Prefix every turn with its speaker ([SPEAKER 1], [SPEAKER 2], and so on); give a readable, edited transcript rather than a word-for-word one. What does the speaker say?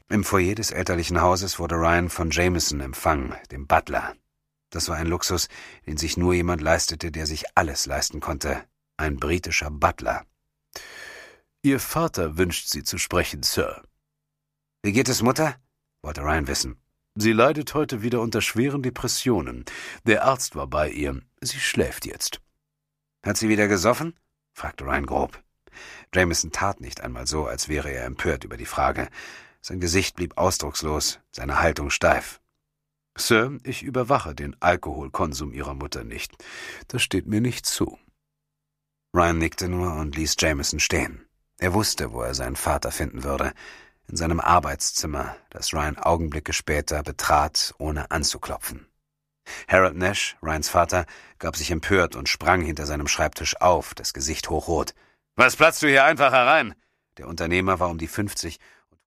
[SPEAKER 1] Im Foyer des elterlichen Hauses wurde Ryan von Jameson empfangen, dem Butler. Das war ein Luxus, den sich nur jemand leistete, der sich alles leisten konnte. Ein britischer Butler.
[SPEAKER 2] »Ihr Vater wünscht Sie zu sprechen, Sir.«
[SPEAKER 1] »Wie geht es Mutter?« wollte Ryan wissen.
[SPEAKER 2] »Sie leidet heute wieder unter schweren Depressionen. Der Arzt war bei ihr. Sie schläft jetzt.«
[SPEAKER 1] »Hat sie wieder gesoffen?« fragte Ryan grob. Jameson tat nicht einmal so, als wäre er empört über die Frage. Sein Gesicht blieb ausdruckslos, seine Haltung steif.
[SPEAKER 2] »Sir, ich überwache den Alkoholkonsum Ihrer Mutter nicht. Das steht mir nicht zu.«
[SPEAKER 1] Ryan nickte nur und ließ Jameson stehen. Er wusste, wo er seinen Vater finden würde. In seinem Arbeitszimmer, das Ryan Augenblicke später betrat, ohne anzuklopfen. Harold Nash, Ryans Vater, gab sich empört und sprang hinter seinem Schreibtisch auf, das Gesicht hochrot. »Was platzt du hier einfach herein?« Der Unternehmer war um die 50